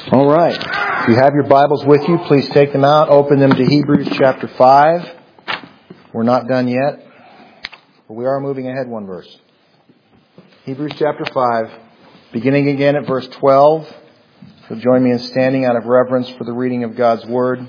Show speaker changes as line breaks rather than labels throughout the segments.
All right. If you have your Bibles with you, please take them out. Open them to Hebrews chapter 5. We're not done yet, but we are moving ahead one verse. Hebrews chapter 5, beginning again at verse 12. So join me in standing out of reverence for the reading of God's Word.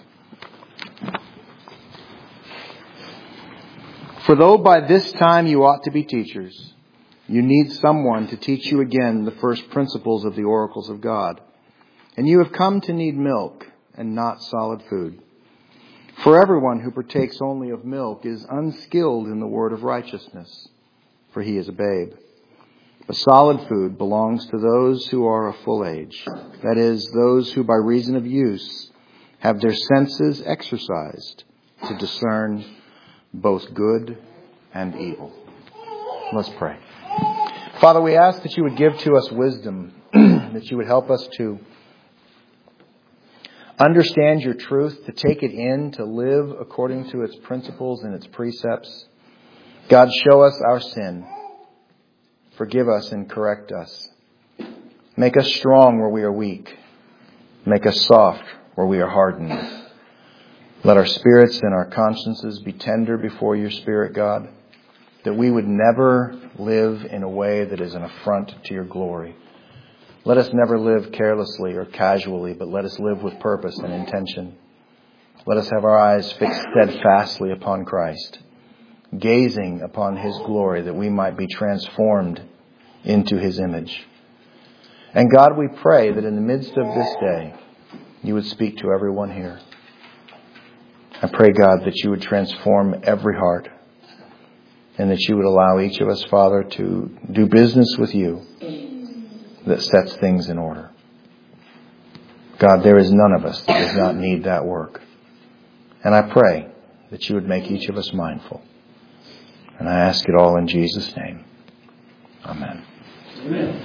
For though by this time you ought to be teachers, you need someone to teach you again the first principles of the oracles of God. And you have come to need milk and not solid food. For everyone who partakes only of milk is unskilled in the word of righteousness, for he is a babe. But solid food belongs to those who are of full age, that is, those who by reason of use have their senses exercised to discern both good and evil. Let's pray. Father, we ask that you would give to us wisdom, that you would help us to understand your truth, to take it in, to live according to its principles and its precepts. God, show us our sin. Forgive us and correct us. Make us strong where we are weak. Make us soft where we are hardened. Let our spirits and our consciences be tender before your Spirit, God, that we would never live in a way that is an affront to your glory. Let us never live carelessly or casually, but let us live with purpose and intention. Let us have our eyes fixed steadfastly upon Christ, gazing upon his glory, that we might be transformed into his image. And God, we pray that in the midst of this day, you would speak to everyone here. I pray, God, that you would transform every heart and that you would allow each of us, Father, to do business with you that sets things in order. God, there is none of us that does not need that work. And I pray that you would make each of us mindful. And I ask it all in Jesus' name. Amen. Amen.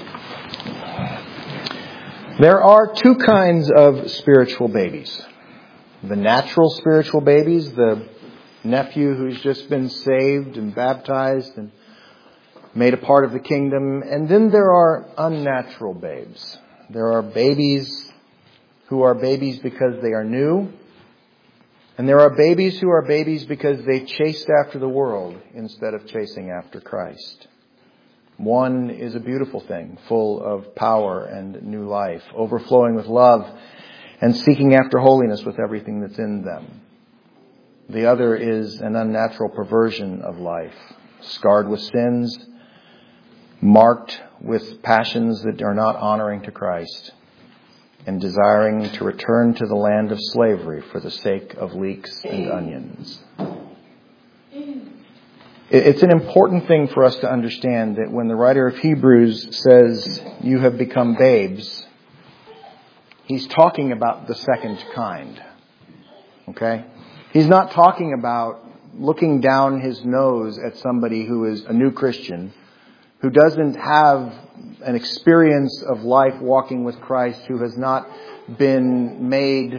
There are two kinds of spiritual babies. The natural spiritual babies, the nephew who's just been saved and baptized and made a part of the kingdom. And then there are unnatural babes. There are babies who are babies because they are new. And there are babies who are babies because they chased after the world instead of chasing after Christ. One is a beautiful thing, full of power and new life, overflowing with love and seeking after holiness with everything that's in them. The other is an unnatural perversion of life, scarred with sins, marked with passions that are not honoring to Christ, and desiring to return to the land of slavery for the sake of leeks and onions. It's an important thing for us to understand that when the writer of Hebrews says, you have become babes, he's talking about the second kind. Okay? He's not talking about looking down his nose at somebody who is a new Christian, who doesn't have an experience of life walking with Christ, who has not been made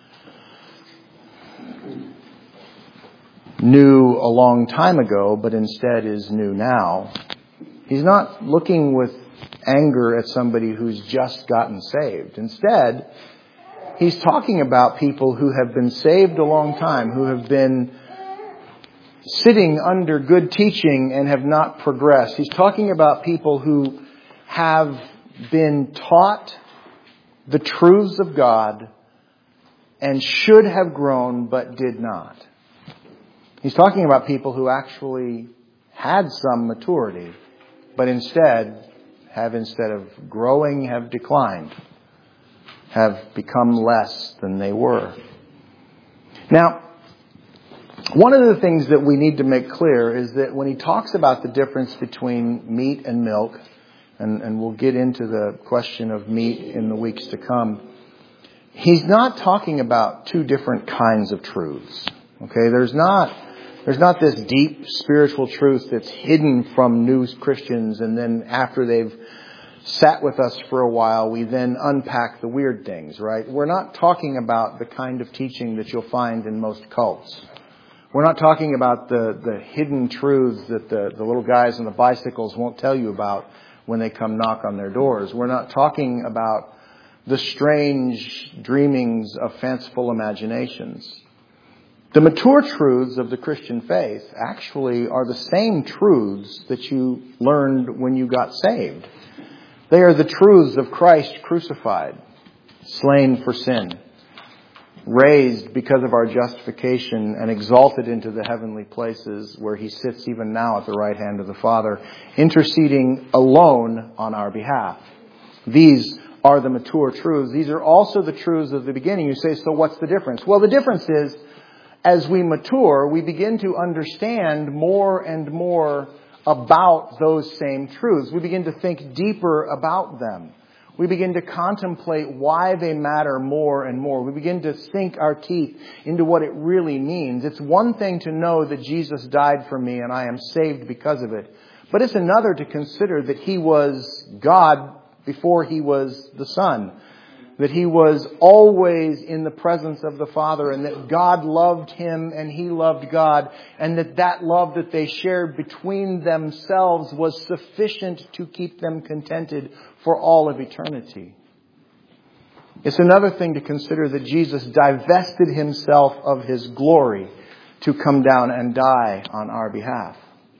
new a long time ago, but instead is new now. He's not looking with anger at somebody who's just gotten saved. Instead, he's talking about people who have been saved a long time, who have been sitting under good teaching and have not progressed. He's talking about people who have been taught the truths of God and should have grown but did not. He's talking about people who actually had some maturity, but instead of growing, have declined, have become less than they were. Now, one of the things that we need to make clear is that when he talks about the difference between meat and milk, and we'll get into the question of meat in the weeks to come, he's not talking about two different kinds of truths. Okay, there's not this deep spiritual truth that's hidden from new Christians, and then after they've sat with us for a while, we then unpack the weird things, right? We're not talking about the kind of teaching that you'll find in most cults. We're not talking about the hidden truths that the little guys on the bicycles won't tell you about when they come knock on their doors. We're not talking about the strange dreamings of fanciful imaginations. The mature truths of the Christian faith actually are the same truths that you learned when you got saved. They are the truths of Christ crucified, slain for sin, raised because of our justification, and exalted into the heavenly places where He sits even now at the right hand of the Father, interceding alone on our behalf. These are the mature truths. These are also the truths of the beginning. You say, so what's the difference? Well, the difference is, as we mature, we begin to understand more and more about those same truths. We begin to think deeper about them. We begin to contemplate why they matter more and more. We begin to sink our teeth into what it really means. It's one thing to know that Jesus died for me and I am saved because of it. But it's another to consider that He was God before He was the Son. That He was always in the presence of the Father, and that God loved Him and He loved God, and that love that they shared between themselves was sufficient to keep them contented for all of eternity. It's another thing to consider that Jesus divested Himself of His glory to come down and die on our behalf.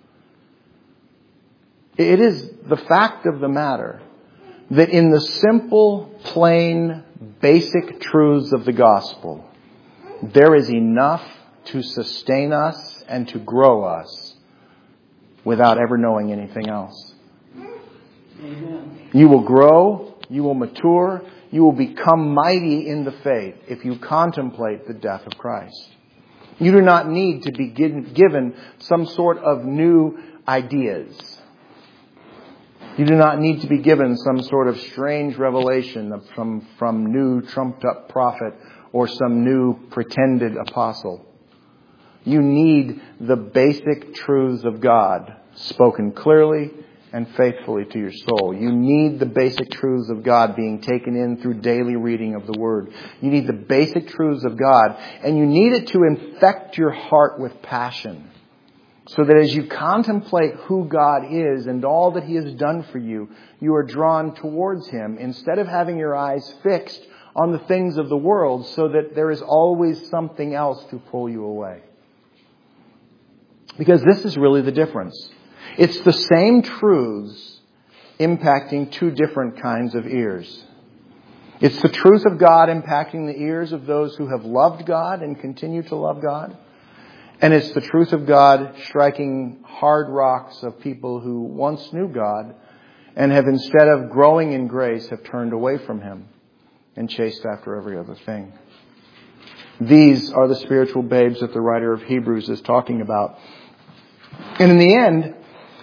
It is the fact of the matter that in the simple, plain, basic truths of the gospel, there is enough to sustain us and to grow us without ever knowing anything else. Amen. You will grow, you will mature, you will become mighty in the faith if you contemplate the death of Christ. You do not need to be given some sort of new ideas. You do not need to be given some sort of strange revelation from new trumped-up prophet or some new pretended apostle. You need the basic truths of God spoken clearly and faithfully to your soul. You need the basic truths of God being taken in through daily reading of the Word. You need the basic truths of God, and you need it to infect your heart with passion. So that as you contemplate who God is and all that He has done for you, you are drawn towards Him instead of having your eyes fixed on the things of the world, so that there is always something else to pull you away. Because this is really the difference. It's the same truths impacting two different kinds of ears. It's the truth of God impacting the ears of those who have loved God and continue to love God. And it's the truth of God striking hard rocks of people who once knew God and have, instead of growing in grace, have turned away from Him and chased after every other thing. These are the spiritual babes that the writer of Hebrews is talking about. And in the end,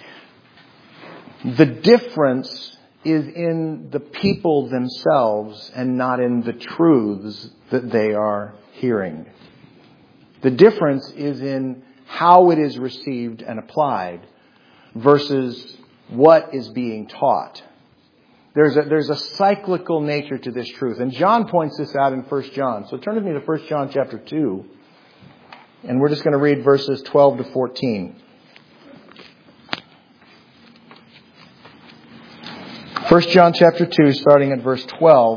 the difference is in the people themselves and not in the truths that they are hearing. The difference is in how it is received and applied versus what is being taught. There's a cyclical nature to this truth. And John points this out in 1 John. So turn with me to 1 John chapter 2. And we're just going to read verses 12 to 14. 1 John chapter 2, starting at verse 12.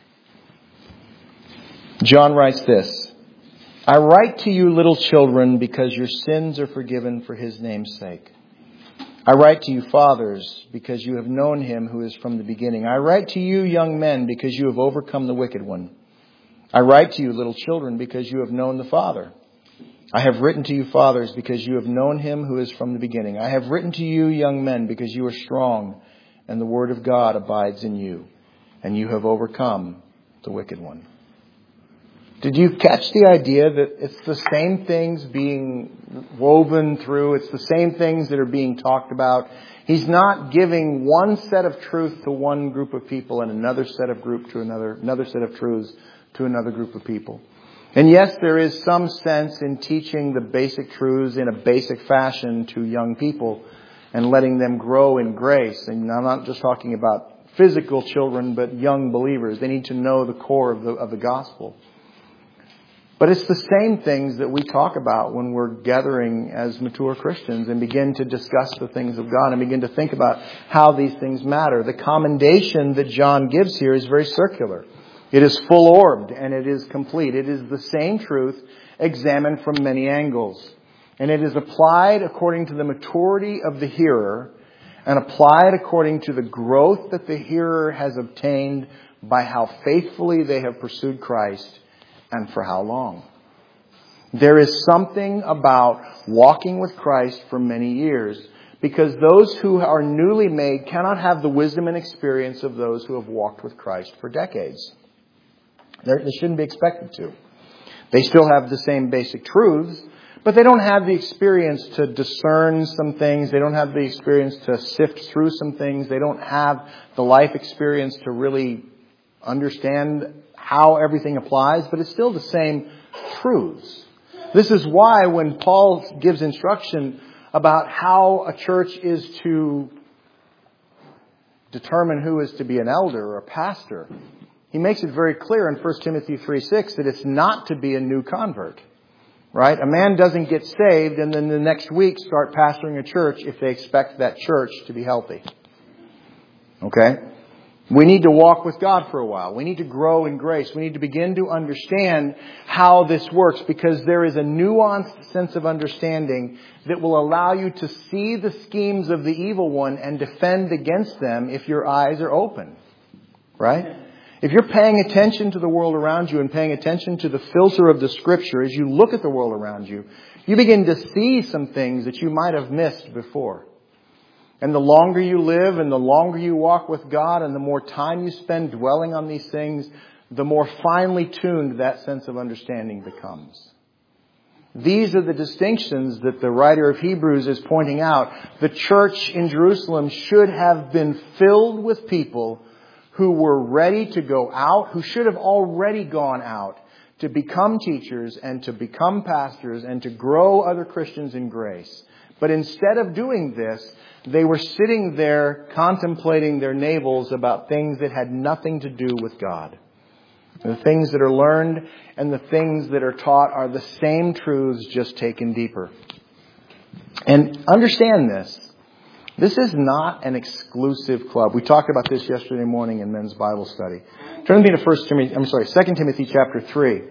John writes this. I write to you, little children, because your sins are forgiven for His name's sake. I write to you, fathers, because you have known Him who is from the beginning. I write to you, young men, because you have overcome the wicked one. I write to you, little children, because you have known the Father. I have written to you, fathers, because you have known Him who is from the beginning. I have written to you, young men, because you are strong, and the word of God abides in you, and you have overcome the wicked one. Did you catch the idea that it's the same things being woven through? It's the same things that are being talked about. He's not giving one set of truth to one group of people and another set of truths to another group of people. And yes, there is some sense in teaching the basic truths in a basic fashion to young people and letting them grow in grace. And I'm not just talking about physical children, but young believers. They need to know the core of the gospel. But it's the same things that we talk about when we're gathering as mature Christians and begin to discuss the things of God and begin to think about how these things matter. The commendation that John gives here is very circular. It is full-orbed and it is complete. It is the same truth examined from many angles. And it is applied according to the maturity of the hearer and applied according to the growth that the hearer has obtained by how faithfully they have pursued Christ and for how long. There is something about walking with Christ for many years, because those who are newly made cannot have the wisdom and experience of those who have walked with Christ for decades. They shouldn't be expected to. They still have the same basic truths, but they don't have the experience to discern some things. They don't have the experience to sift through some things. They don't have the life experience to really understand how everything applies, but it's still the same truths. This is why when Paul gives instruction about how a church is to determine who is to be an elder or a pastor, he makes it very clear in 1 Timothy 3:6 that it's not to be a new convert. Right? A man doesn't get saved and then the next week start pastoring a church if they expect that church to be healthy. Okay? We need to walk with God for a while. We need to grow in grace. We need to begin to understand how this works, because there is a nuanced sense of understanding that will allow you to see the schemes of the evil one and defend against them if your eyes are open. Right? If you're paying attention to the world around you and paying attention to the filter of the Scripture as you look at the world around you, you begin to see some things that you might have missed before. And the longer you live and the longer you walk with God and the more time you spend dwelling on these things, the more finely tuned that sense of understanding becomes. These are the distinctions that the writer of Hebrews is pointing out. The church in Jerusalem should have been filled with people who were ready to go out, who should have already gone out to become teachers and to become pastors and to grow other Christians in grace. But instead of doing this, they were sitting there contemplating their navels about things that had nothing to do with God. The things that are learned and the things that are taught are the same truths, just taken deeper. And understand this. This is not an exclusive club. We talked about this yesterday morning in men's Bible study. Turn with me to 2 Timothy chapter 3.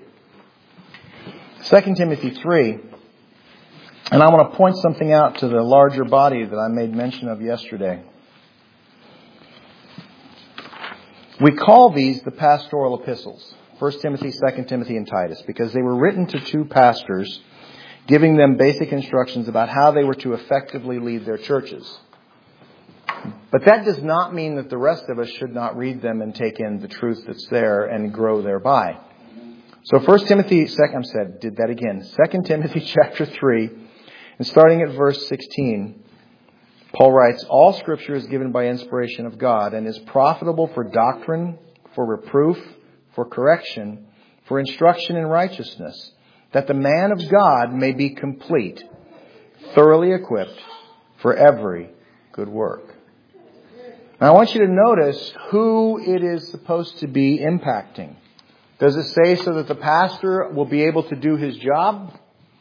2 Timothy 3. And I want to point something out to the larger body that I made mention of yesterday. We call these the pastoral epistles. 1 Timothy, 2 Timothy, and Titus, because they were written to two pastors, giving them basic instructions about how they were to effectively lead their churches. But that does not mean that the rest of us should not read them and take in the truth that's there and grow thereby. So 2 Timothy chapter 3, and starting at verse 16, Paul writes, "All Scripture is given by inspiration of God and is profitable for doctrine, for reproof, for correction, for instruction in righteousness, that the man of God may be complete, thoroughly equipped for every good work." Now I want you to notice who it is supposed to be impacting. Does it say so that the pastor will be able to do his job?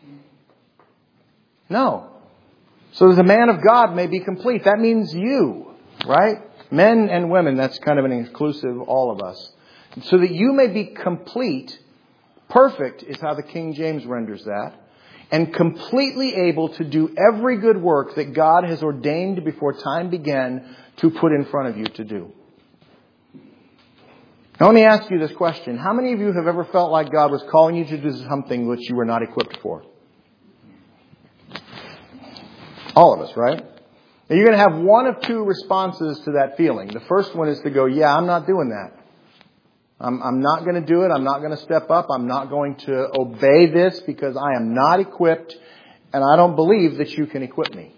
No. So that the man of God may be complete. That means you, right? Men and women, that's kind of an inclusive, all of us. So that you may be complete, perfect is how the King James renders that, and completely able to do every good work that God has ordained before time began to put in front of you to do. Now let me ask you this question. How many of you have ever felt like God was calling you to do something which you were not equipped for? All of us, right? Now you're going to have one of two responses to that feeling. The first one is to go, yeah, I'm not doing that. I'm not going to do it. I'm not going to step up. I'm not going to obey this because I am not equipped and I don't believe that you can equip me.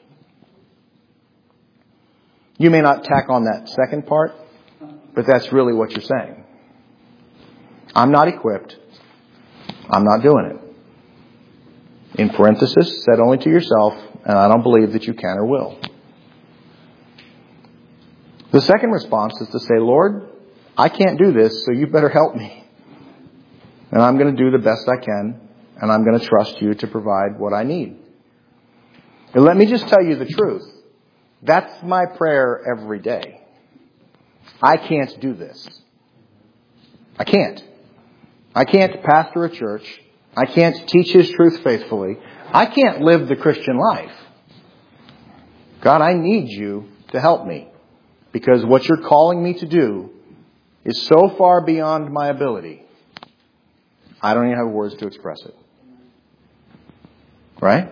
You may not tack on that second part, but that's really what you're saying. I'm not equipped. I'm not doing it. In parenthesis, said only to yourself, and I don't believe that you can or will. The second response is to say, Lord, I can't do this, so you better help me. And I'm going to do the best I can. And I'm going to trust you to provide what I need. And let me just tell you the truth. That's my prayer every day. I can't do this. I can't. I can't pastor a church. I can't teach His truth faithfully. I can't live the Christian life. God, I need you to help me. Because what you're calling me to do is so far beyond my ability. I don't even have words to express it. Right?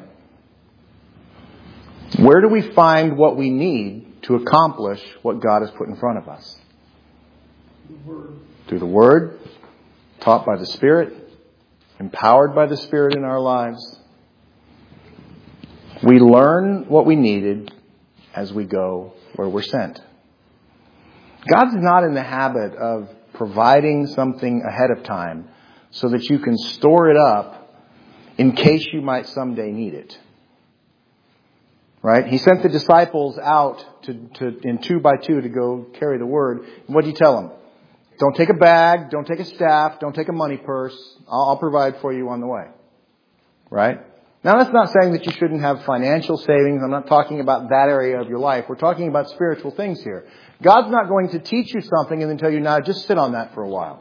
Where do we find what we need to accomplish what God has put in front of us? Through the Word, taught by the Spirit, empowered by the Spirit in our lives. We learn what we needed as we go where we're sent. God's not in the habit of providing something ahead of time so that you can store it up in case you might someday need it. Right? He sent the disciples out in 2 by 2 to go carry the word. What did He tell them? Don't take a bag, don't take a staff, don't take a money purse. I'll provide for you on the way. Right? Now that's not saying that you shouldn't have financial savings. I'm not talking about that area of your life. We're talking about spiritual things here. God's not going to teach you something and then tell you, now just sit on that for a while.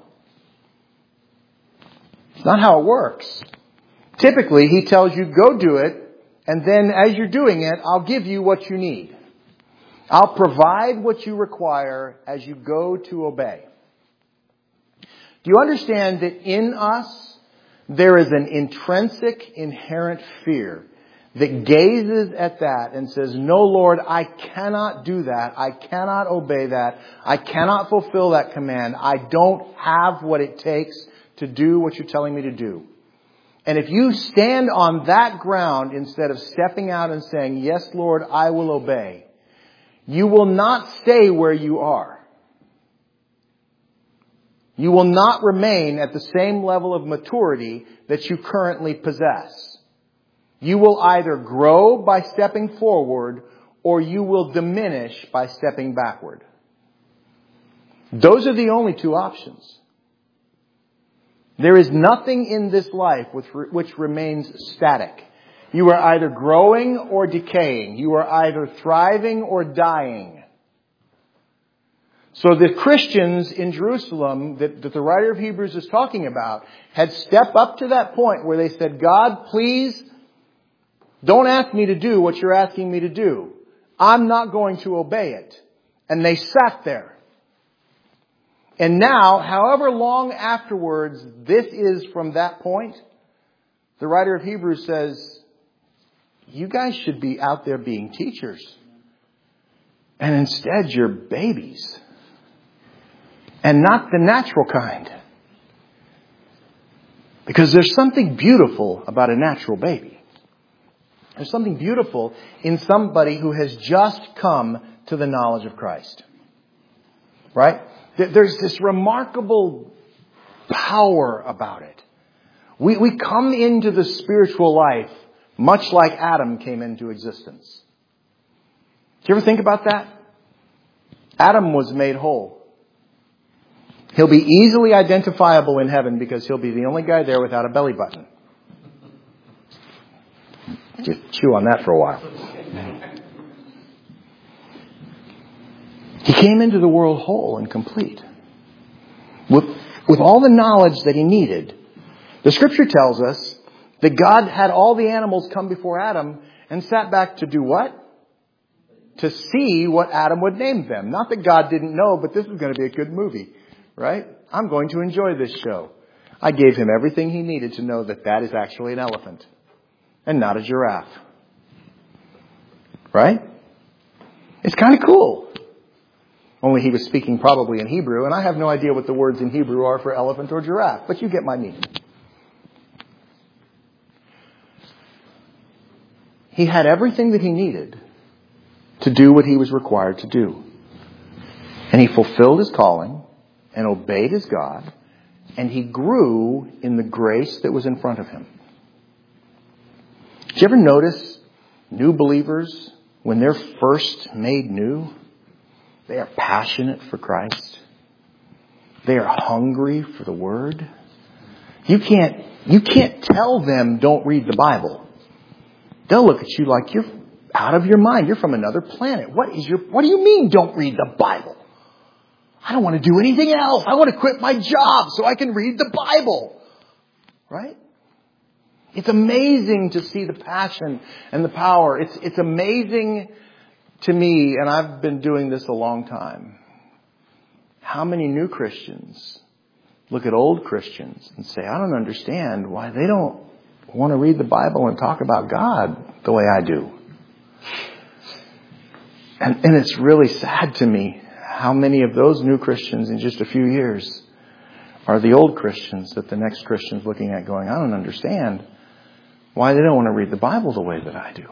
It's not how it works. Typically, He tells you, go do it. And then as you're doing it, I'll give you what you need. I'll provide what you require as you go to obey. Do you understand that in us, there is an intrinsic, inherent fear that gazes at that and says, no, Lord, I cannot do that. I cannot obey that. I cannot fulfill that command. I don't have what it takes to do what you're telling me to do. And if you stand on that ground instead of stepping out and saying, yes, Lord, I will obey, you will not stay where you are. You will not remain at the same level of maturity that you currently possess. You will either grow by stepping forward or you will diminish by stepping backward. Those are the only two options. There is nothing in this life which remains static. You are either growing or decaying. You are either thriving or dying. So the Christians in Jerusalem that the writer of Hebrews is talking about had stepped up to that point where they said, God, please don't ask me to do what you're asking me to do. I'm not going to obey it. And they sat there. And now, however long afterwards this is from that point, the writer of Hebrews says, you guys should be out there being teachers. And instead you're babies. And not the natural kind. Because there's something beautiful about a natural baby. There's something beautiful in somebody who has just come to the knowledge of Christ. Right? There's this remarkable power about it. We come into the spiritual life much like Adam came into existence. Do you ever think about that? Adam was made whole. He'll be easily identifiable in heaven because he'll be the only guy there without a belly button. Just chew on that for a while. He came into the world whole and complete. With all the knowledge that he needed. The scripture tells us that God had all the animals come before Adam and sat back to do what? To see what Adam would name them. Not that God didn't know, but this was going to be a good movie. Right? I'm going to enjoy this show. I gave him everything he needed to know that that is actually an elephant and not a giraffe. Right? It's kind of cool. Only he was speaking probably in Hebrew, and I have no idea what the words in Hebrew are for elephant or giraffe, but you get my meaning. He had everything that he needed to do what he was required to do. And he fulfilled his calling and obeyed his God, and he grew in the grace that was in front of him. Did you ever notice new believers, when they're first made new, they are passionate for Christ. They are hungry for the Word. You can't tell them don't read the Bible. They'll look at you like you're out of your mind. You're from another planet. What do you mean don't read the Bible? I don't want to do anything else. I want to quit my job so I can read the Bible. Right? It's amazing to see the passion and the power. It's amazing to me, and I've been doing this a long time, how many new Christians look at old Christians and say, I don't understand why they don't want to read the Bible and talk about God the way I do. And it's really sad to me how many of those new Christians in just a few years are the old Christians that the next Christian's looking at going, I don't understand why they don't want to read the Bible the way that I do.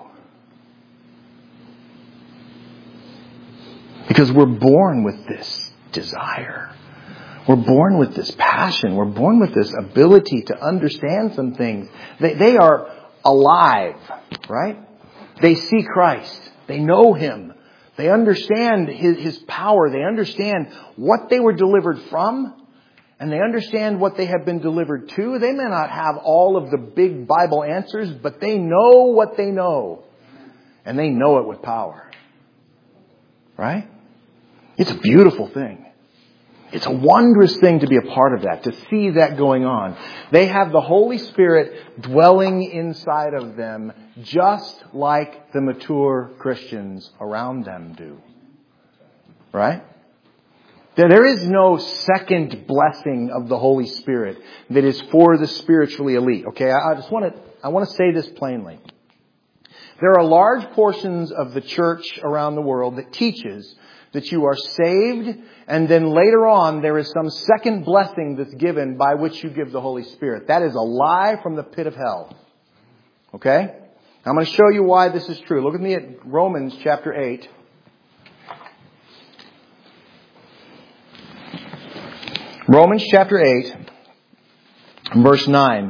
Because we're born with this desire. We're born with this passion. We're born with this ability to understand some things. They are alive, right? They see Christ. They know Him. They understand His power. They understand what they were delivered from. And they understand what they have been delivered to. They may not have all of the big Bible answers, but they know what they know. And they know it with power. Right? It's a beautiful thing. It's a wondrous thing to be a part of that, to see that going on. They have the Holy Spirit dwelling inside of them, just like the mature Christians around them do. Right? There is no second blessing of the Holy Spirit that is for the spiritually elite. Okay, I want to say this plainly. There are large portions of the church around the world that teaches that you are saved, and then later on there is some second blessing that's given by which you give the Holy Spirit. That is a lie from the pit of hell. Okay? I'm going to show you why this is true. Look with me at Romans chapter 8. Romans chapter 8, verse 9.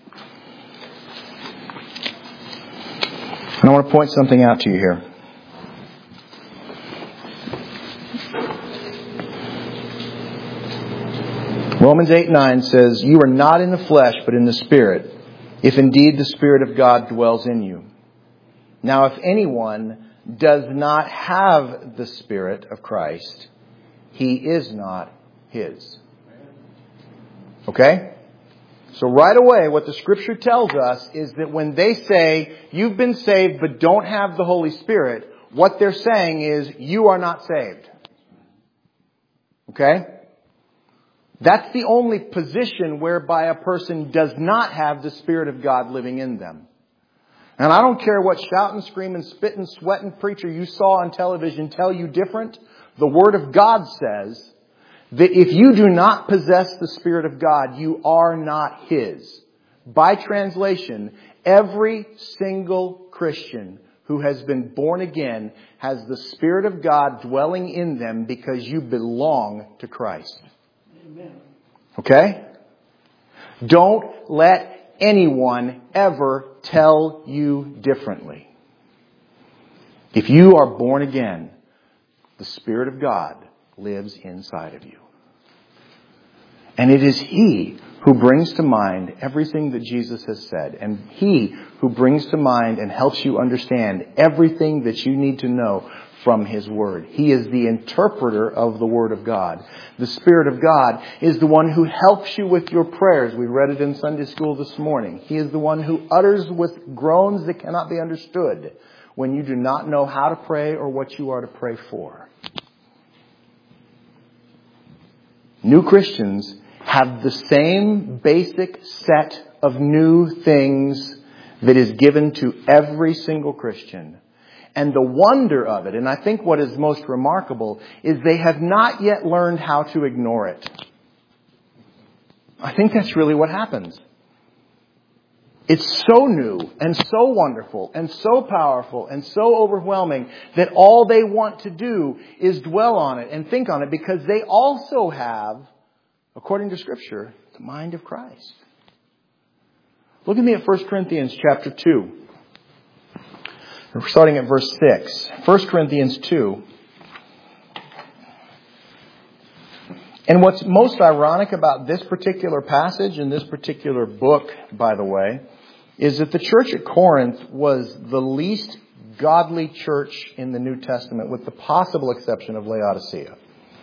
And I want to point something out to you here. Romans 8:9 says, you are not in the flesh, but in the Spirit, if indeed the Spirit of God dwells in you. Now, if anyone does not have the Spirit of Christ, he is not His. Okay? So right away, what the Scripture tells us is that when they say, you've been saved but don't have the Holy Spirit, what they're saying is, you are not saved. Okay? That's the only position whereby a person does not have the Spirit of God living in them. And I don't care what shout and scream and spit and sweat and preacher you saw on television tell you different. The Word of God says that if you do not possess the Spirit of God, you are not His. By translation, every single Christian who has been born again has the Spirit of God dwelling in them because you belong to Christ. Amen. Okay? Don't let anyone ever tell you differently. If you are born again, the Spirit of God lives inside of you. And it is He who brings to mind everything that Jesus has said. And He who brings to mind and helps you understand everything that you need to know from His Word. He is the interpreter of the Word of God. The Spirit of God is the one who helps you with your prayers. We read it in Sunday school this morning. He is the one who utters with groans that cannot be understood when you do not know how to pray or what you are to pray for. New Christians have the same basic set of new things that is given to every single Christian. And the wonder of it, and I think what is most remarkable, is they have not yet learned how to ignore it. I think that's really what happens. It's so new and so wonderful and so powerful and so overwhelming that all they want to do is dwell on it and think on it because they also have, according to Scripture, the mind of Christ. Look at me at 1 Corinthians chapter 2. We're starting at verse 6. 1 Corinthians 2. And what's most ironic about this particular passage and this particular book, by the way, is that the church at Corinth was the least godly church in the New Testament, with the possible exception of Laodicea.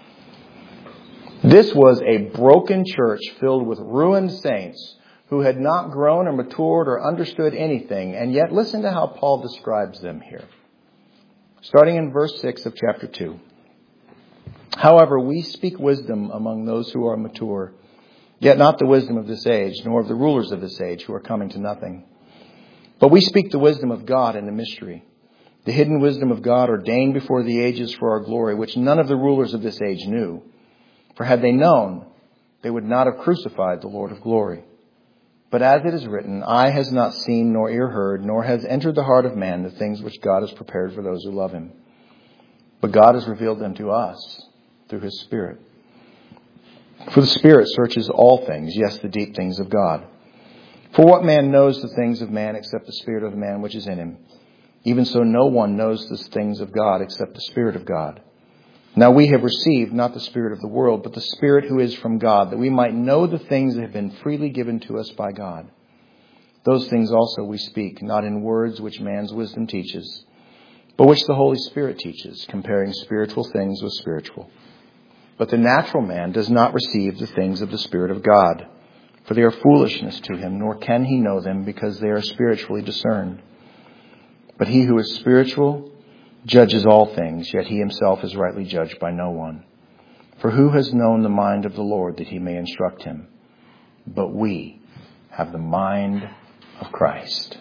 This was a broken church filled with ruined saints who had not grown or matured or understood anything. And yet, listen to how Paul describes them here. Starting in verse 6 of chapter 2. However, we speak wisdom among those who are mature, yet not the wisdom of this age, nor of the rulers of this age who are coming to nothing. But we speak the wisdom of God in a mystery, the hidden wisdom of God ordained before the ages for our glory, which none of the rulers of this age knew. For had they known, they would not have crucified the Lord of glory. But as it is written, eye has not seen, nor ear heard, nor has entered the heart of man the things which God has prepared for those who love him. But God has revealed them to us through his Spirit. For the Spirit searches all things, yes, the deep things of God. For what man knows the things of man except the Spirit of the man which is in him? Even so no one knows the things of God except the Spirit of God. Now we have received not the spirit of the world, but the Spirit who is from God, that we might know the things that have been freely given to us by God. Those things also we speak, not in words which man's wisdom teaches, but which the Holy Spirit teaches, comparing spiritual things with spiritual. But the natural man does not receive the things of the Spirit of God, for they are foolishness to him, nor can he know them, because they are spiritually discerned. But he who is spiritual judges all things, yet he himself is rightly judged by no one. For who has known the mind of the Lord that he may instruct him? But we have the mind of Christ.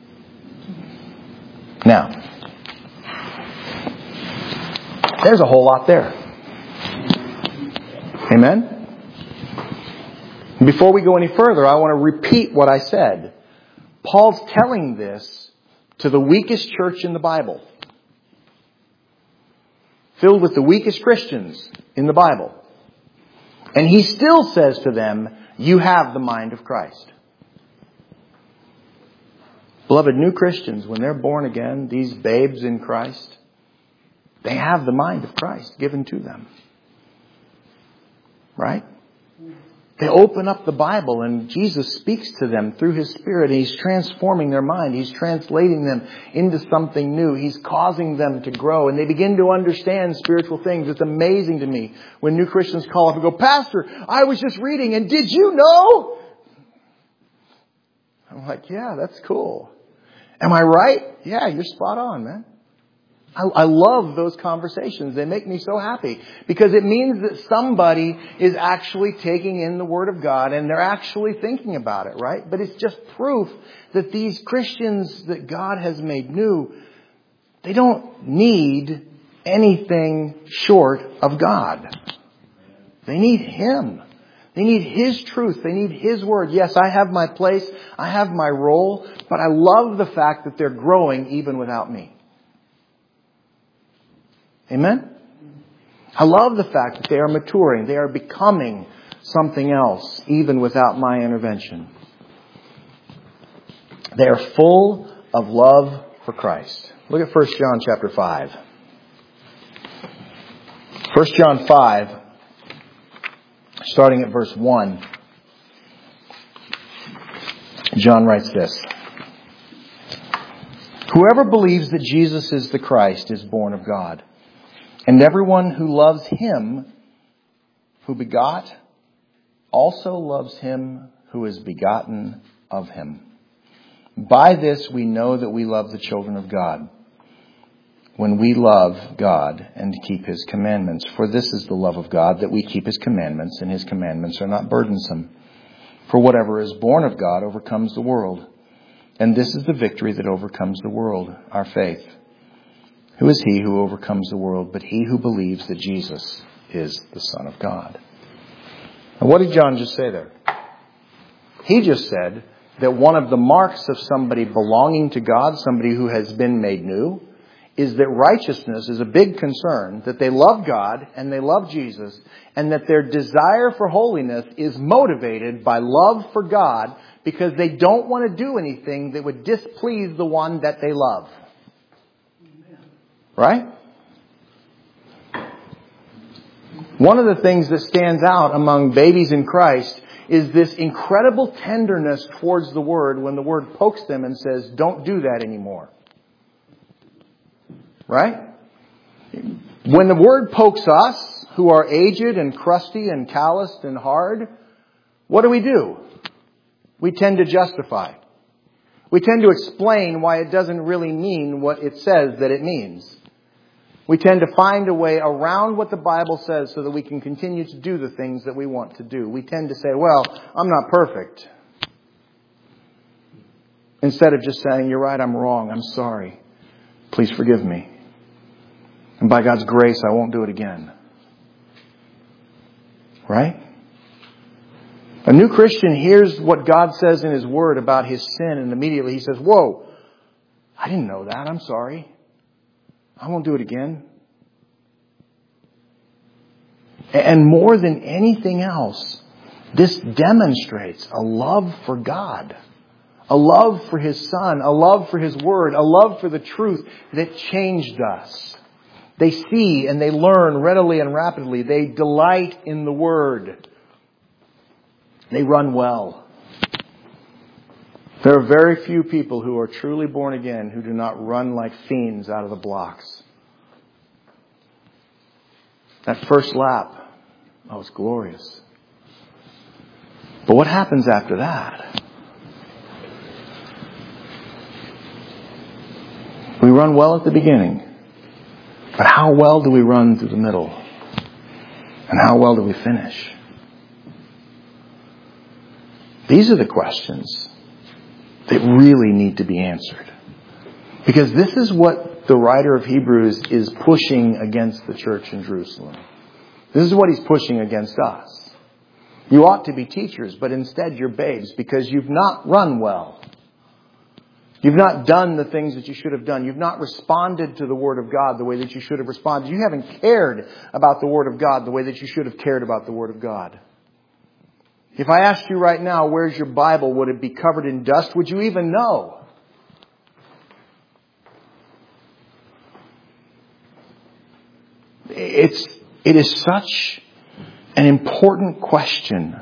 Now, there's a whole lot there. Amen? Before we go any further, I want to repeat what I said. Paul's telling this to the weakest church in the Bible, filled with the weakest Christians in the Bible. And he still says to them, you have the mind of Christ. Beloved, new Christians, when they're born again, these babes in Christ, they have the mind of Christ given to them. Right? They open up the Bible and Jesus speaks to them through his Spirit. And he's transforming their mind. He's translating them into something new. He's causing them to grow. And they begin to understand spiritual things. It's amazing to me when new Christians call up and go, Pastor, I was just reading and did you know? I'm like, yeah, that's cool. Am I right? Yeah, you're spot on, man. I love those conversations. They make me so happy because it means that somebody is actually taking in the Word of God and they're actually thinking about it, right? But it's just proof that these Christians that God has made new, they don't need anything short of God. They need Him. They need His truth. They need His Word. Yes, I have my place. I have my role. But I love the fact that they're growing even without me. Amen? I love the fact that they are maturing. They are becoming something else, even without my intervention. They are full of love for Christ. Look at 1 John chapter 5. 1 John 5, starting at verse 1. John writes this. Whoever believes that Jesus is the Christ is born of God. And everyone who loves Him who begot also loves Him who is begotten of Him. By this we know that we love the children of God, when we love God and keep His commandments. For this is the love of God, that we keep His commandments, and His commandments are not burdensome. For whatever is born of God overcomes the world. And this is the victory that overcomes the world, our faith. Who is he who overcomes the world but he who believes that Jesus is the Son of God? And what did John just say there? He just said that one of the marks of somebody belonging to God, somebody who has been made new, is that righteousness is a big concern, that they love God and they love Jesus, and that their desire for holiness is motivated by love for God because they don't want to do anything that would displease the one that they love. Right? One of the things that stands out among babies in Christ is this incredible tenderness towards the Word when the Word pokes them and says, don't do that anymore. Right? When the Word pokes us, who are aged and crusty and calloused and hard, what do? We tend to justify. We tend to explain why it doesn't really mean what it says that it means. We tend to find a way around what the Bible says so that we can continue to do the things that we want to do. We tend to say, well, I'm not perfect. Instead of just saying, you're right, I'm wrong, I'm sorry. Please forgive me. And by God's grace, I won't do it again. Right? A new Christian hears what God says in His Word about his sin, and immediately he says, whoa, I didn't know that, I'm sorry. I won't do it again. And more than anything else, this demonstrates a love for God, a love for His Son, a love for His Word, a love for the truth that changed us. They see and they learn readily and rapidly. They delight in the Word. They run well. There are very few people who are truly born again who do not run like fiends out of the blocks. That first lap, oh, it's glorious. But what happens after that? We run well at the beginning. But how well do we run through the middle? And how well do we finish? These are the questions that really need to be answered. Because this is what the writer of Hebrews is pushing against the church in Jerusalem. This is what he's pushing against us. You ought to be teachers, but instead you're babes because you've not run well. You've not done the things that you should have done. You've not responded to the Word of God the way that you should have responded. You haven't cared about the Word of God the way that you should have cared about the Word of God. If I asked you right now, where's your Bible? Would it be covered in dust? Would you even know? It is such an important question.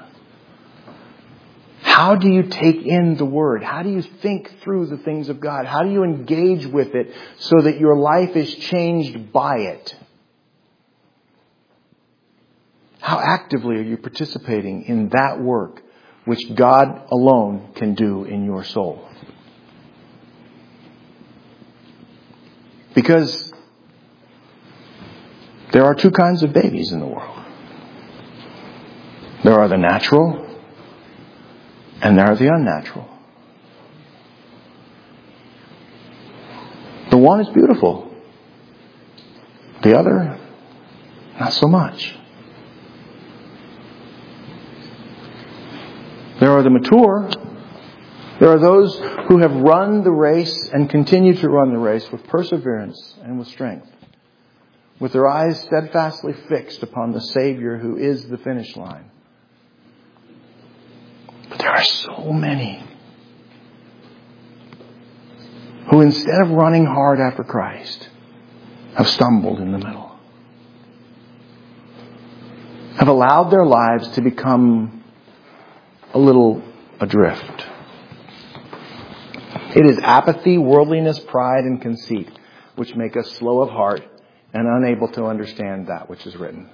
How do you take in the Word? How do you think through the things of God? How do you engage with it so that your life is changed by it? How actively are you participating in that work which God alone can do in your soul? Because there are two kinds of babies in the world. There are the natural and there are the unnatural. The one is beautiful. The other, not so much. There are the mature. There are those who have run the race and continue to run the race with perseverance and with strength, with their eyes steadfastly fixed upon the Savior who is the finish line. But there are so many who, instead of running hard after Christ, have stumbled in the middle, have allowed their lives to become a little adrift. It is apathy, worldliness, pride, and conceit which make us slow of heart and unable to understand that which is written.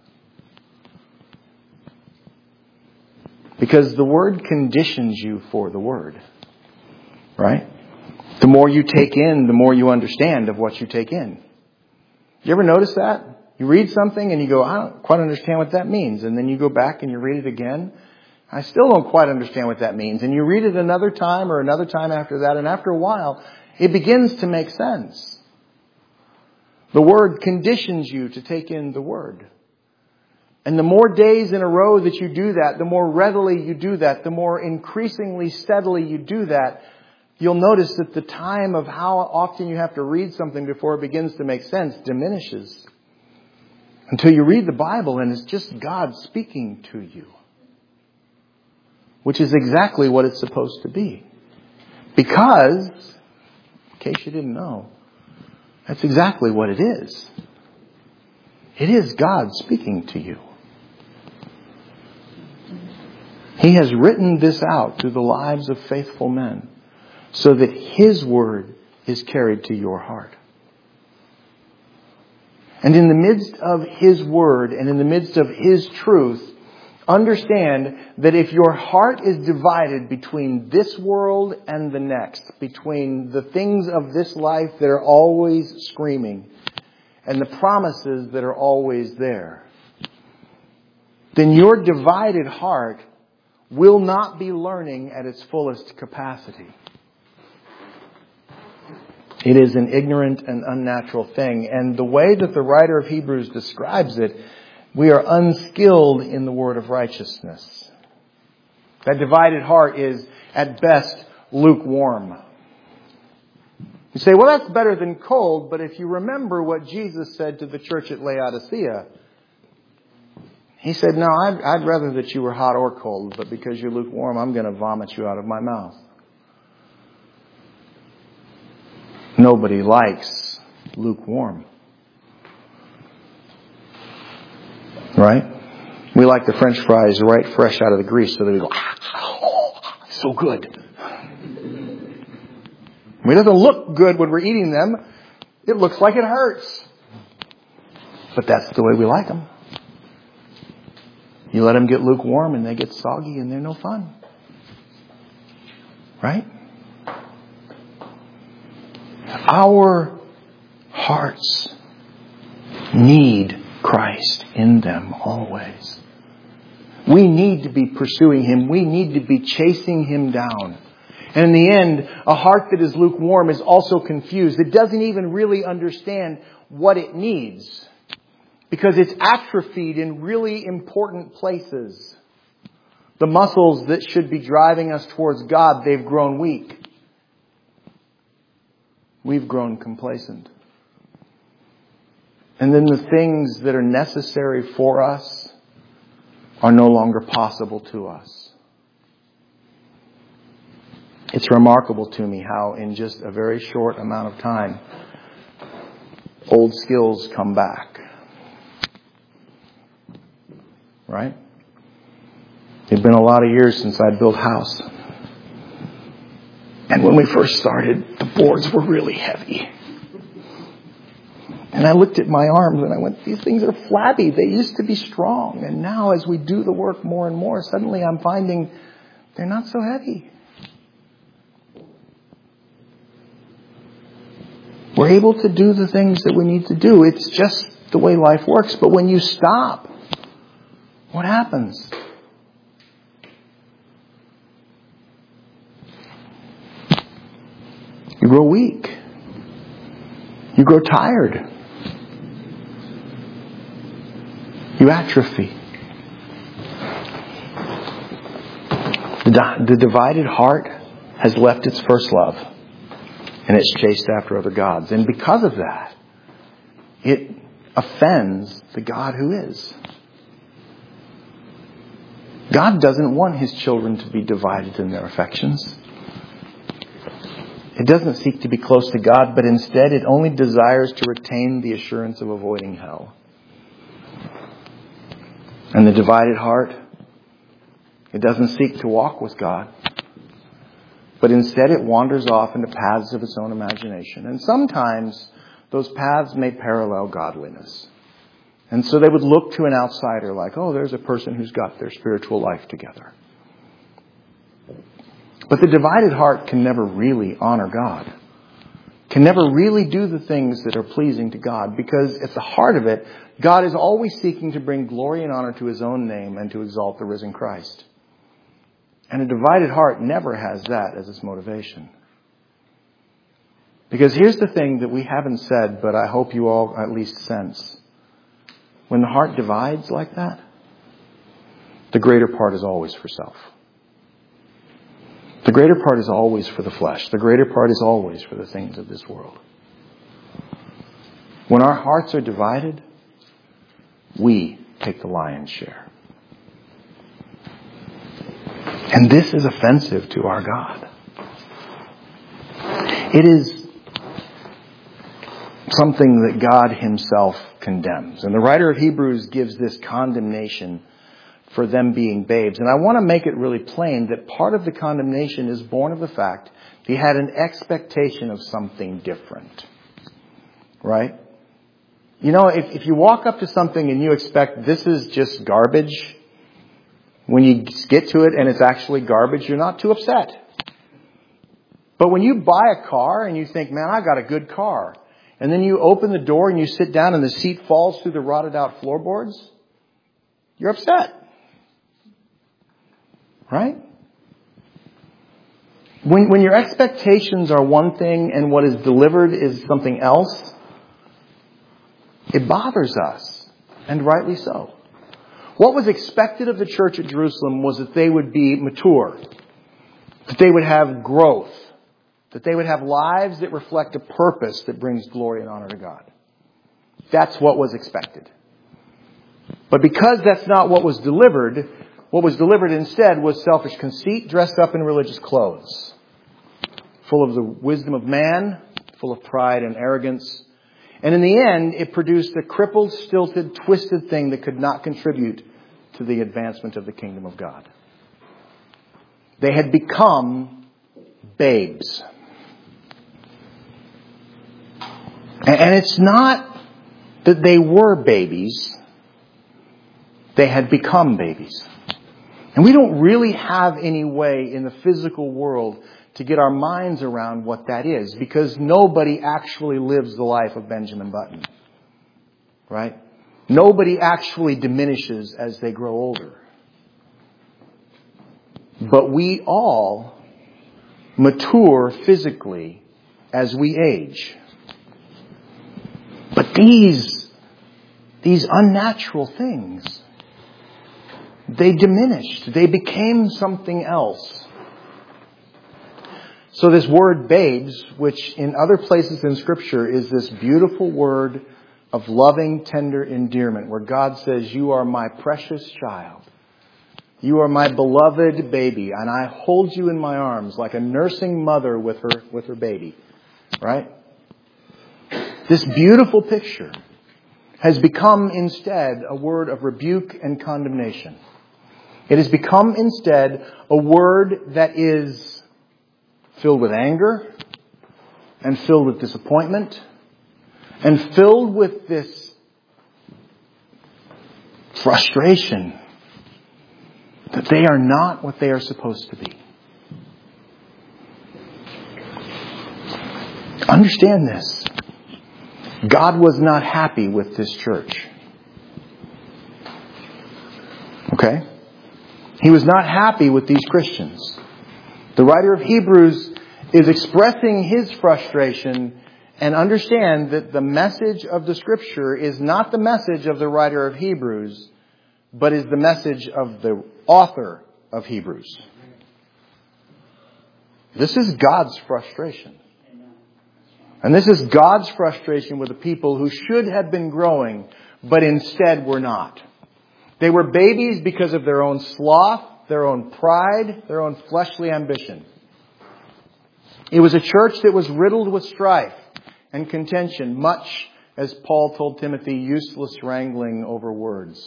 Because the Word conditions you for the Word. Right? The more you take in, the more you understand of what you take in. You ever notice that? You read something and you go, I don't quite understand what that means. And then you go back and you read it again. I still don't quite understand what that means. And you read it another time or another time after that. And after a while, it begins to make sense. The Word conditions you to take in the Word. And the more days in a row that you do that, the more readily you do that, the more increasingly steadily you do that, you'll notice that the time of how often you have to read something before it begins to make sense diminishes. Until you read the Bible and it's just God speaking to you. Which is exactly what it's supposed to be. Because, in case you didn't know, that's exactly what it is. It is God speaking to you. He has written this out through the lives of faithful men so that His word is carried to your heart. And in the midst of His word and in the midst of His truth, understand that if your heart is divided between this world and the next, between the things of this life that are always screaming and the promises that are always there, then your divided heart will not be learning at its fullest capacity. It is an ignorant and unnatural thing. And the way that the writer of Hebrews describes it, we are unskilled in the word of righteousness. That divided heart is, at best, lukewarm. You say, well, that's better than cold, but if you remember what Jesus said to the church at Laodicea, He said, no, I'd rather that you were hot or cold, but because you're lukewarm, I'm going to vomit you out of my mouth. Nobody likes lukewarm. Right? We like the French fries right fresh out of the grease so that we go, so good. It doesn't look good when we're eating them. It looks like it hurts. But that's the way we like them. You let them get lukewarm and they get soggy and they're no fun. Right? Our hearts need Christ in them always. We need to be pursuing Him. We need to be chasing Him down. And in the end, a heart that is lukewarm is also confused. It doesn't even really understand what it needs, because it's atrophied in really important places. The muscles that should be driving us towards God, they've grown weak. We've grown complacent. And then the things that are necessary for us are no longer possible to us. It's remarkable to me how in just a very short amount of time, old skills come back. Right? It's been a lot of years since I built a house. And when we first started, the boards were really heavy. And I looked at my arms and I went, these things are flabby. They used to be strong. And now as we do the work more and more, suddenly I'm finding they're not so heavy. We're able to do the things that we need to do. It's just the way life works. But when you stop, what happens? You grow weak. You grow tired. You atrophy. The divided heart has left its first love, and it's chased after other gods. And because of that, it offends the God who is. God doesn't want His children to be divided in their affections. It doesn't seek to be close to God, but instead it only desires to retain the assurance of avoiding hell. And the divided heart, it doesn't seek to walk with God, but instead it wanders off into paths of its own imagination. And sometimes those paths may parallel godliness. And so they would look to an outsider like, oh, there's a person who's got their spiritual life together. But the divided heart can never really honor God. Can never really do the things that are pleasing to God, because at the heart of it, God is always seeking to bring glory and honor to His own name and to exalt the risen Christ. And a divided heart never has that as its motivation. Because here's the thing that we haven't said, but I hope you all at least sense. When the heart divides like that, the greater part is always for self. The greater part is always for the flesh. The greater part is always for the things of this world. When our hearts are divided, we take the lion's share. And this is offensive to our God. It is something that God himself condemns. And the writer of Hebrews gives this condemnation for them being babes. And I want to make it really plain that part of the condemnation is born of the fact he had an expectation of something different. Right? You know, if you walk up to something and you expect this is just garbage, when you get to it and it's actually garbage, you're not too upset. But when you buy a car and you think, man, I got a good car, and then you open the door and you sit down and the seat falls through the rotted out floorboards, you're upset. Right? When your expectations are one thing and what is delivered is something else, it bothers us, and rightly so. What was expected of the church at Jerusalem was that they would be mature, that they would have growth, that they would have lives that reflect a purpose that brings glory and honor to God. That's what was expected. But because that's not what was delivered instead was selfish conceit dressed up in religious clothes, full of the wisdom of man, full of pride and arrogance. And in the end, it produced a crippled, stilted, twisted thing that could not contribute to the advancement of the kingdom of God. They had become babes. And it's not that they were babies. They had become babies. And we don't really have any way in the physical world to get our minds around what that is, because nobody actually lives the life of Benjamin Button. Right? Nobody actually diminishes as they grow older. But we all mature physically as we age. But these unnatural things, they diminished. They became something else. So this word babes, which in other places in Scripture is this beautiful word of loving, tender endearment, where God says, you are my precious child. You are my beloved baby, and I hold you in my arms like a nursing mother with her baby. Right? This beautiful picture has become instead a word of rebuke and condemnation. It has become instead a word that is filled with anger and filled with disappointment and filled with this frustration that they are not what they are supposed to be. Understand this. God was not happy with this church. Okay? He was not happy with these Christians. The writer of Hebrews is expressing his frustration, and understand that the message of the Scripture is not the message of the writer of Hebrews, but is the message of the author of Hebrews. This is God's frustration. And this is God's frustration with the people who should have been growing, but instead were not. They were babies because of their own sloth, their own pride, their own fleshly ambition. It was a church that was riddled with strife and contention, much as Paul told Timothy, useless wrangling over words.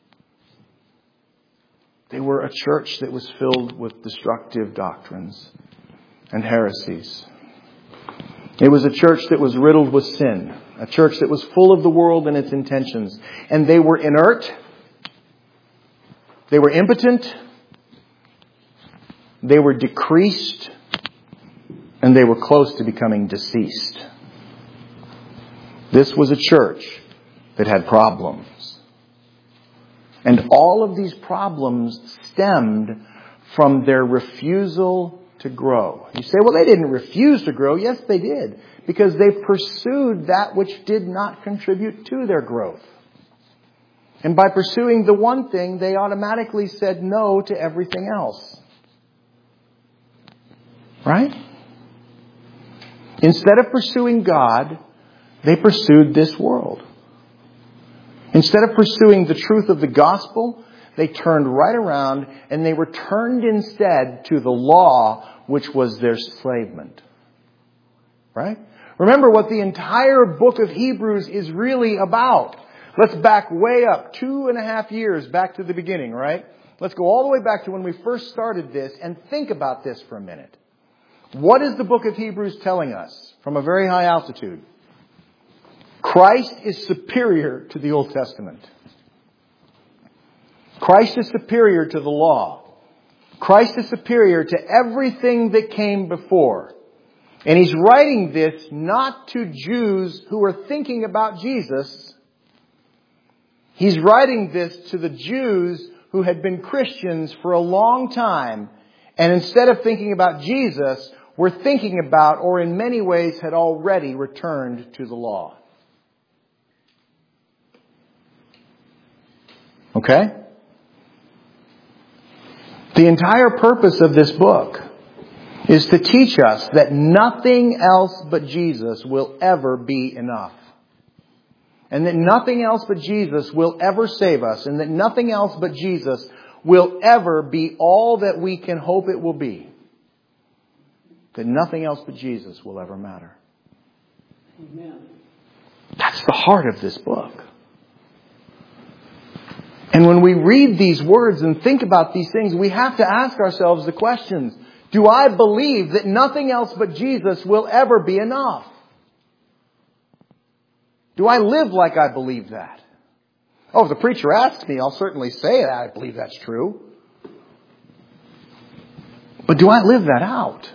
They were a church that was filled with destructive doctrines and heresies. It was a church that was riddled with sin, a church that was full of the world and its intentions. And they were inert, they were impotent, they were decreased, and they were close to becoming deceased. This was a church that had problems. And all of these problems stemmed from their refusal to grow. You say, well, they didn't refuse to grow. Yes, they did. Because they pursued that which did not contribute to their growth. And by pursuing the one thing, they automatically said no to everything else. Right? Instead of pursuing God, they pursued this world. Instead of pursuing the truth of the gospel, they turned right around and they were turned instead to the law, which was their enslavement. Right? Remember what the entire book of Hebrews is really about. Let's back way up 2.5 years back to the beginning, right? Let's go all the way back to when we first started this and think about this for a minute. What is the book of Hebrews telling us from a very high altitude? Christ is superior to the Old Testament. Christ is superior to the law. Christ is superior to everything that came before. And he's writing this not to Jews who are thinking about Jesus. He's writing this to the Jews who had been Christians for a long time. And instead of thinking about Jesus, were thinking about, or in many ways had already returned to the law. Okay? The entire purpose of this book is to teach us that nothing else but Jesus will ever be enough. And that nothing else but Jesus will ever save us. And that nothing else but Jesus will ever be all that we can hope it will be. That nothing else but Jesus will ever matter. Amen. That's the heart of this book. And when we read these words and think about these things, we have to ask ourselves the questions. Do I believe that nothing else but Jesus will ever be enough? Do I live like I believe that? Oh, if the preacher asks me, I'll certainly say that I believe that's true. But do I live that out?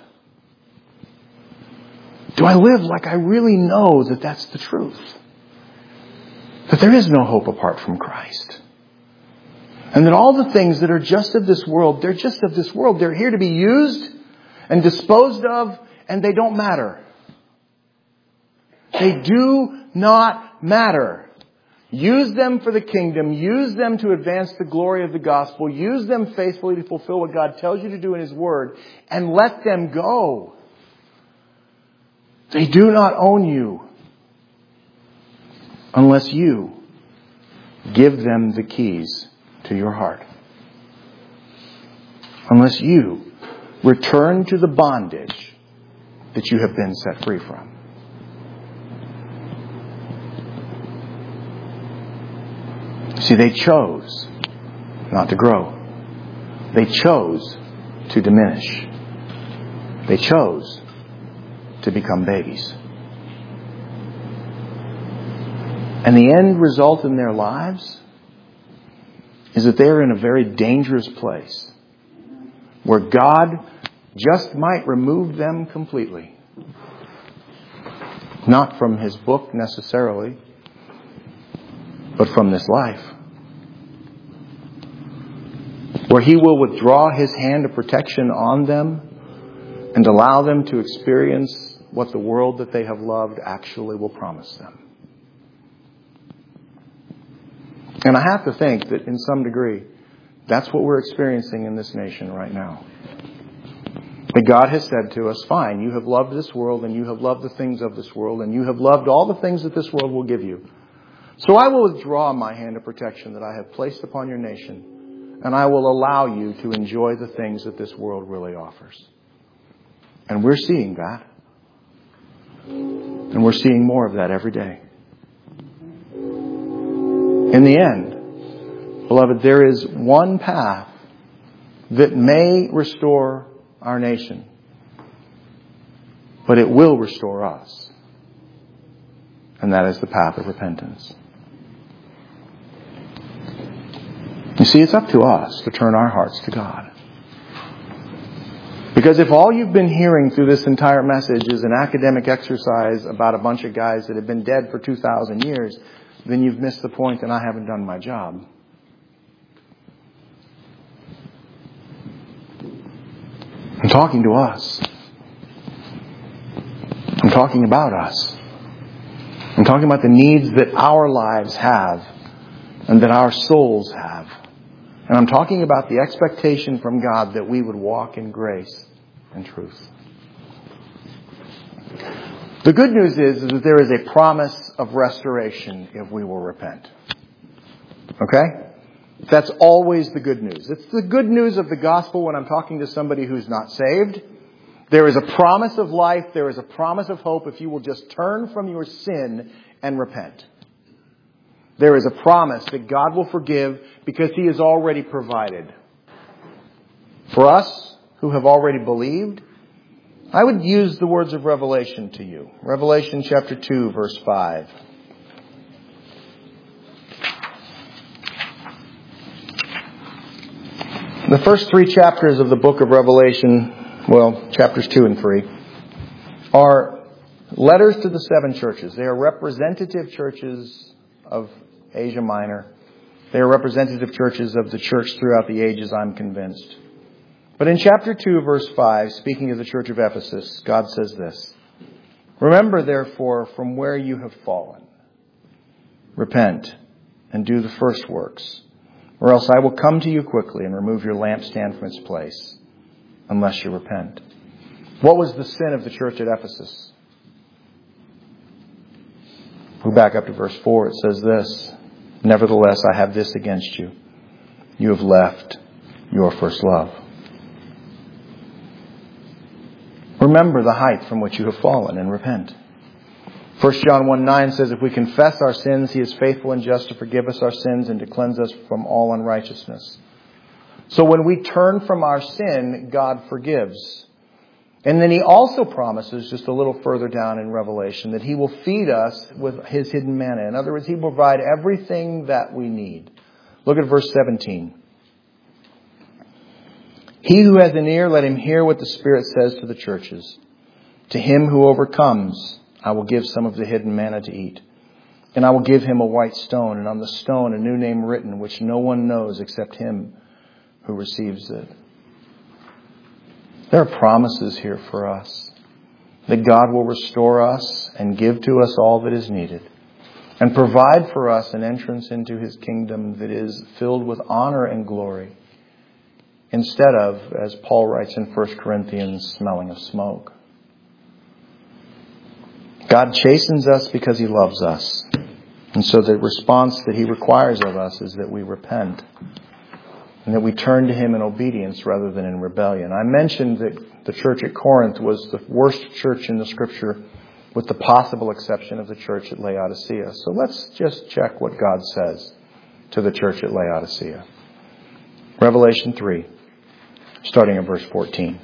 Do I live like I really know that that's the truth? That there is no hope apart from Christ. And that all the things that are just of this world, they're just of this world. They're here to be used and disposed of, and they don't matter. They do not matter. Use them for the kingdom. Use them to advance the glory of the gospel. Use them faithfully to fulfill what God tells you to do in His Word. And let them go. They do not own you unless you give them the keys to your heart. Unless you return to the bondage that you have been set free from. See, they chose not to grow. They chose to diminish. They chose to become babies. And the end result in their lives is that they are in a very dangerous place where God just might remove them completely. Not from His book necessarily, but from this life. Where He will withdraw His hand of protection on them and allow them to experience what the world that they have loved actually will promise them. And I have to think that in some degree, that's what we're experiencing in this nation right now. That God has said to us, fine, you have loved this world and you have loved the things of this world and you have loved all the things that this world will give you. So I will withdraw my hand of protection that I have placed upon your nation and I will allow you to enjoy the things that this world really offers. And we're seeing that. And we're seeing more of that every day. In the end, beloved, there is one path that may restore our nation, but it will restore us. And that is the path of repentance. You see, it's up to us to turn our hearts to God. Because if all you've been hearing through this entire message is an academic exercise about a bunch of guys that have been dead for 2,000 years, then you've missed the point and I haven't done my job. I'm talking to us. I'm talking about us. I'm talking about the needs that our lives have and that our souls have. And I'm talking about the expectation from God that we would walk in grace and truth. The good news is that there is a promise of restoration if we will repent. Okay? That's always the good news. It's the good news of the gospel when I'm talking to somebody who's not saved. There is a promise of life. There is a promise of hope if you will just turn from your sin and repent. There is a promise that God will forgive because He has already provided. For us who have already believed, I would use the words of Revelation to you. Revelation chapter 2, verse 5. The first 3 chapters of the book of Revelation, well, chapters 2 and 3, are letters to the 7 churches. They are representative churches of Asia Minor. They are representative churches of the church throughout the ages, I'm convinced. But in chapter 2, verse 5, speaking of the church of Ephesus, God says this: "Remember, therefore, from where you have fallen. Repent and do the first works, or else I will come to you quickly and remove your lampstand from its place, unless you repent." What was the sin of the church at Ephesus? Go back up to verse 4. It says this: "Nevertheless, I have this against you. You have left your first love." Remember the height from which you have fallen and repent. 1 John 1:9 says, "If we confess our sins, He is faithful and just to forgive us our sins and to cleanse us from all unrighteousness." So when we turn from our sin, God forgives. And then He also promises, just a little further down in Revelation, that He will feed us with His hidden manna. In other words, He will provide everything that we need. Look at verse 17. "He who has an ear, let him hear what the Spirit says to the churches. To him who overcomes, I will give some of the hidden manna to eat. And I will give him a white stone, and on the stone a new name written, which no one knows except him who receives it." There are promises here for us that God will restore us and give to us all that is needed and provide for us an entrance into His kingdom that is filled with honor and glory, instead of, as Paul writes in 1 Corinthians, smelling of smoke. God chastens us because He loves us. And so the response that He requires of us is that we repent and that we turn to Him in obedience rather than in rebellion. I mentioned that the church at Corinth was the worst church in the Scripture, with the possible exception of the church at Laodicea. So let's just check what God says to the church at Laodicea. Revelation 3, starting at verse 14.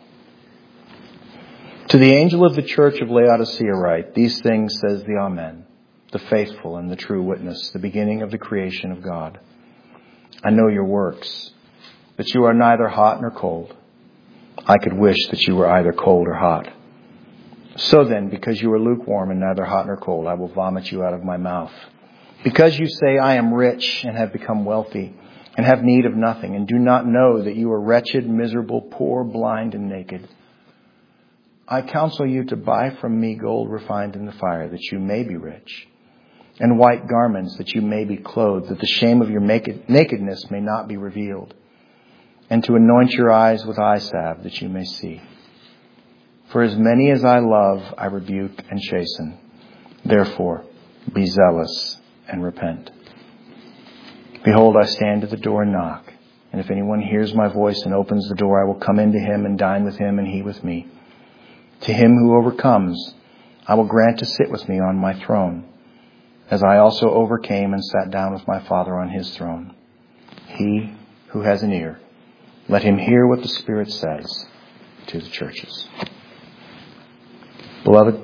"To the angel of the church of Laodicea write, these things says the Amen, the faithful and the true witness, the beginning of the creation of God. I know your works, that you are neither hot nor cold. I could wish that you were either cold or hot. So then, because you are lukewarm and neither hot nor cold, I will vomit you out of my mouth. Because you say, I am rich and have become wealthy and have need of nothing, and do not know that you are wretched, miserable, poor, blind, and naked. I counsel you to buy from me gold refined in the fire, that you may be rich, and white garments, that you may be clothed, that the shame of your nakedness may not be revealed, and to anoint your eyes with eye salve, that you may see. For as many as I love, I rebuke and chasten. Therefore, be zealous and repent. Behold, I stand at the door and knock, and if anyone hears my voice and opens the door, I will come into him and dine with him and he with me. To him who overcomes, I will grant to sit with me on my throne, as I also overcame and sat down with my Father on his throne. He who has an ear, let him hear what the Spirit says to the churches." Beloved,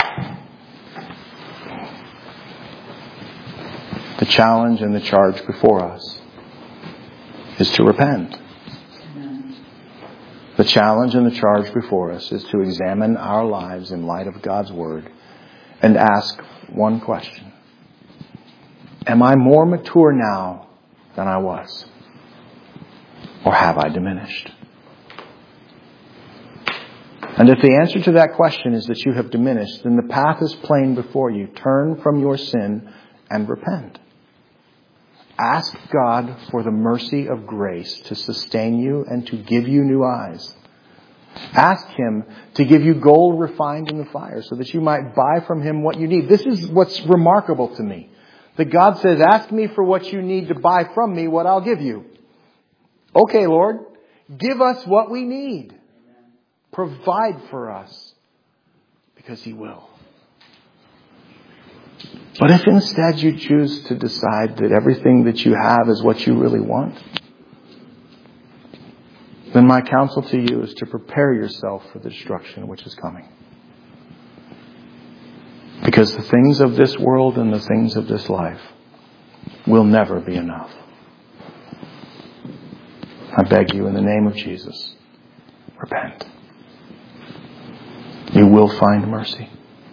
the challenge and the charge before us is to repent. The challenge and the charge before us is to examine our lives in light of God's Word and ask one question. Am I more mature now than I was? Or have I diminished? And if the answer to that question is that you have diminished, then the path is plain before you. Turn from your sin and repent. Ask God for the mercy of grace to sustain you and to give you new eyes. Ask Him to give you gold refined in the fire so that you might buy from Him what you need. This is what's remarkable to me. That God says, ask me for what you need to buy from me what I'll give you. Okay, Lord, give us what we need. provide for us, because He will. But if instead you choose to decide that everything that you have is what you really want, then my counsel to you is to prepare yourself for the destruction which is coming. Because the things of this world and the things of this life will never be enough. I beg you in the name of Jesus, repent. You will find mercy.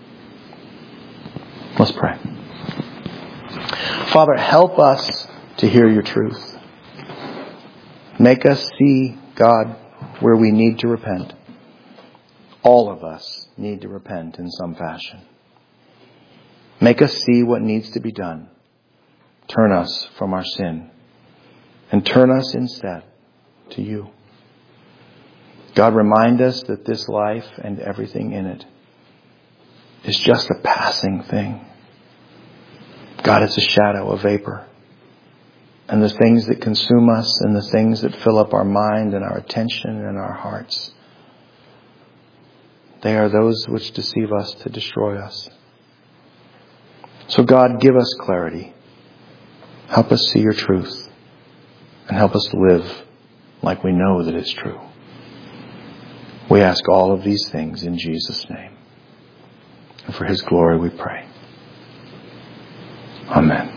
Let's pray. Father, help us to hear your truth. Make us see, God, where we need to repent. All of us need to repent in some fashion. Make us see what needs to be done. Turn us from our sin and turn us instead to you. God, remind us that this life and everything in it is just a passing thing. God, it's a shadow, a vapor. And the things that consume us and the things that fill up our mind and our attention and our hearts, they are those which deceive us to destroy us. So God, give us clarity. Help us see your truth and help us live like we know that it's true. We ask all of these things in Jesus' name. And for His glory we pray. Amen.